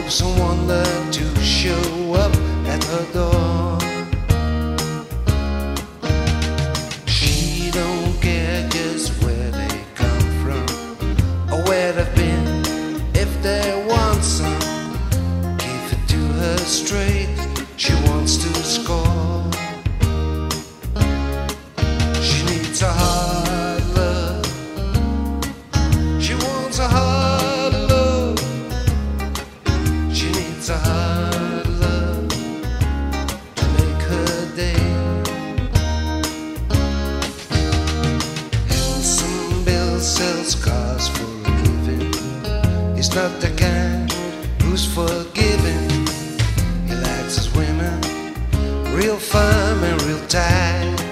someone there to show up at her door. She don't care just where they come from or where they've been. If they want some, give it to her straight. She wants to score. She needs a hard love. She wants a hard love. She needs a hard love to make her day. Handsome Bill sells cars for a living. He's not the kind who's forgiving. He likes his women real firm and real tight.